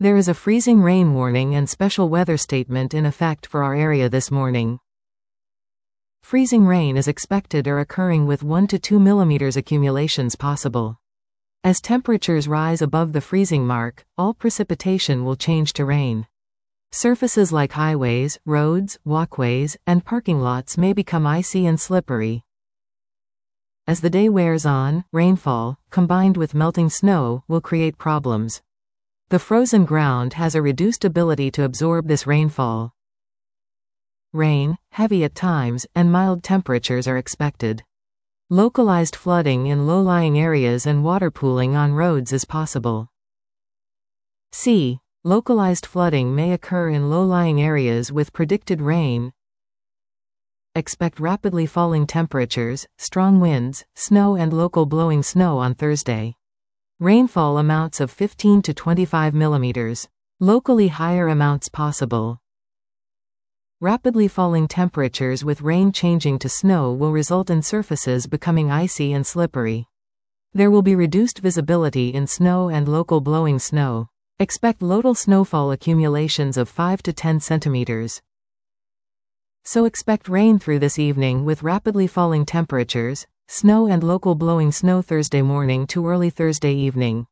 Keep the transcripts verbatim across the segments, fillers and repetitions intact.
There is a freezing rain warning and special weather statement in effect for our area this morning. Freezing rain is expected or occurring with one to two millimeters accumulations possible. As temperatures rise above the freezing mark, all precipitation will change to rain. Surfaces like highways, roads, walkways, and parking lots may become icy and slippery. As the day wears on, rainfall, combined with melting snow, will create problems. The frozen ground has a reduced ability to absorb this rainfall. Rain, heavy at times, and mild temperatures are expected. Localized flooding in low-lying areas and water pooling on roads is possible. C. Localized flooding may occur in low-lying areas with predicted rain. Expect rapidly falling temperatures, strong winds, snow and local blowing snow on Thursday. Rainfall amounts of fifteen to twenty-five millimeters. Locally higher amounts possible. Rapidly falling temperatures with rain changing to snow will result in surfaces becoming icy and slippery. There will be reduced visibility in snow and local blowing snow. Expect local snowfall accumulations of five to ten centimeters. So expect rain through this evening with rapidly falling temperatures, snow and local blowing snow Thursday morning to early Thursday evening.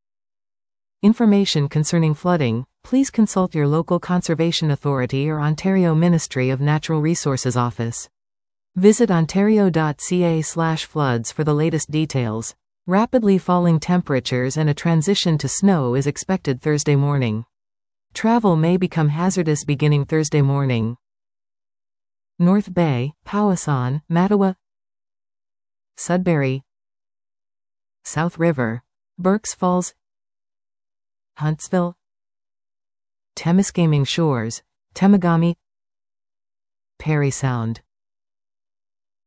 Information concerning flooding, please consult your local conservation authority or Ontario Ministry of Natural Resources office. Visit ontario dot c a slash floods for the latest details. Rapidly falling temperatures and a transition to snow is expected Thursday morning. Travel may become hazardous beginning Thursday morning. North Bay, Powassan, Mattawa, Sudbury, South River, Berks Falls, Huntsville, Temiskaming Shores, Temagami, Parry Sound.